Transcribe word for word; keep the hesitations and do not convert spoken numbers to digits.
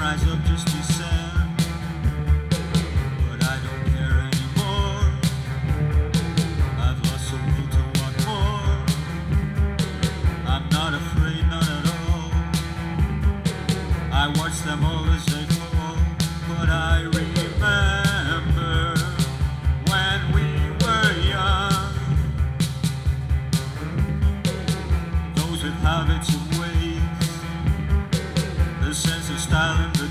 rise up, just descend. But I don't care anymore. I've lost the will to want more. I'm not afraid, none at all. I watch them all as they fall. But I remember when we were young. Those with habits and ways, the sense of style and the